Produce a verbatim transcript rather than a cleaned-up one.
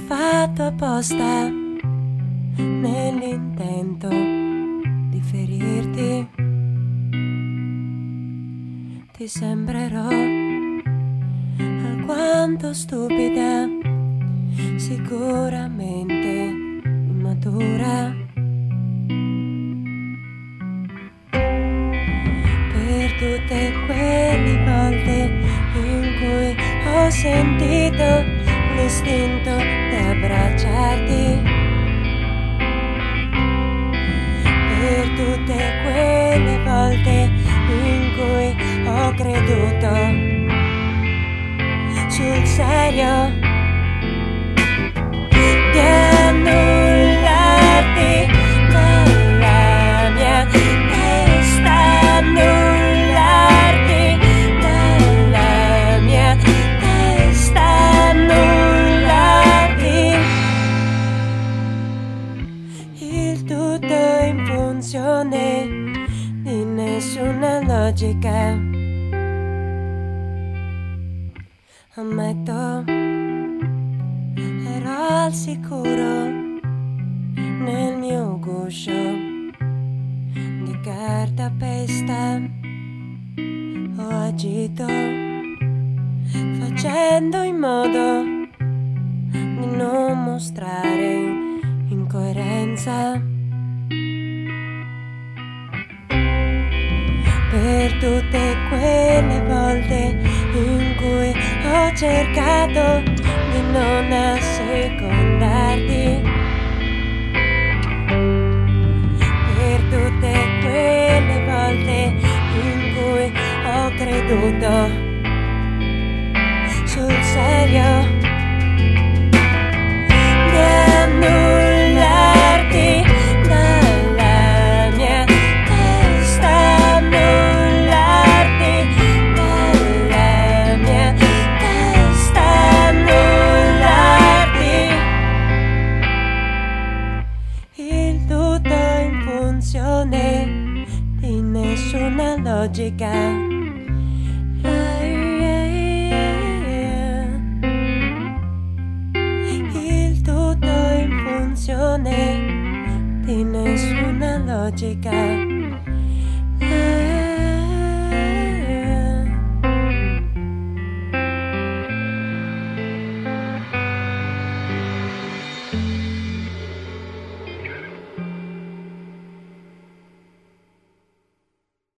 fatto apposta nell'intento di ferirti. Ti sembrerò alquanto stupida, sicuramente immatura, per tutte quelle volte in cui ho sentito l'istinto di abbracciarti, per tutte quelle volte in cui ho creduto sul serio di annullarti dalla mia testa, annullarti dalla mia testa, annullarti, il tutto in funzione di nessuna logica. Ammetto, ero al sicuro nel mio guscio di cartapesta. Ho agito facendo in modo di non mostrare incoerenza. Per tutte quelle volte in cui ho cercato di non assecondarti, per tutte quelle volte in cui ho creduto sul serio di annullarti dalla mia testa, annullarti dalla mia testa, annullarti, il tutto in funzione di nessuna logica. Il tutto in funzione di nessuna logica.